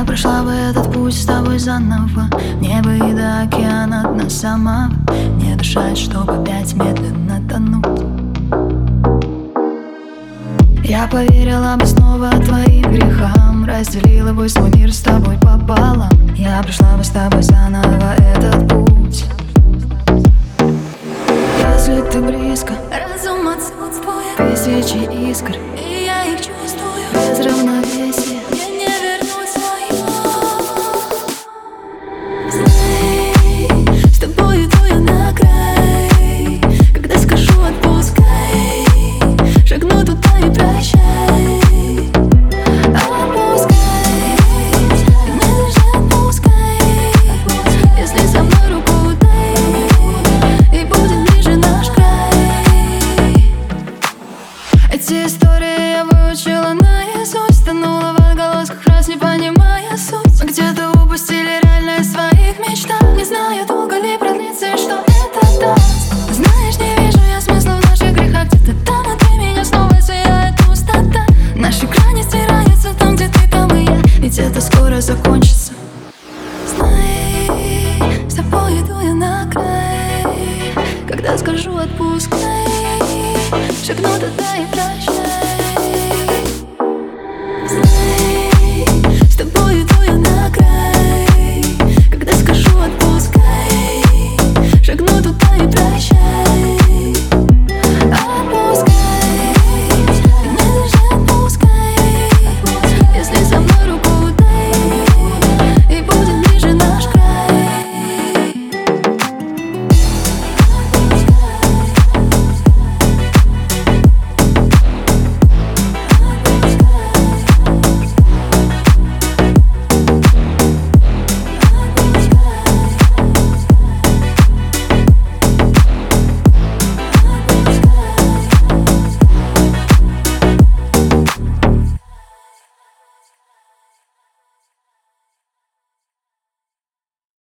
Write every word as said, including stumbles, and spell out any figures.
Я прошла бы этот путь с тобой заново. Небо и до океана от нас самого. Не дышать, чтобы опять медленно тонуть. Я поверила бы снова твоим грехам, разделила бы свой мир с тобой пополам. Я прошла бы с тобой заново этот путь. Если ты близко, разум отсутствует, тысячи искр, и я их чувствую.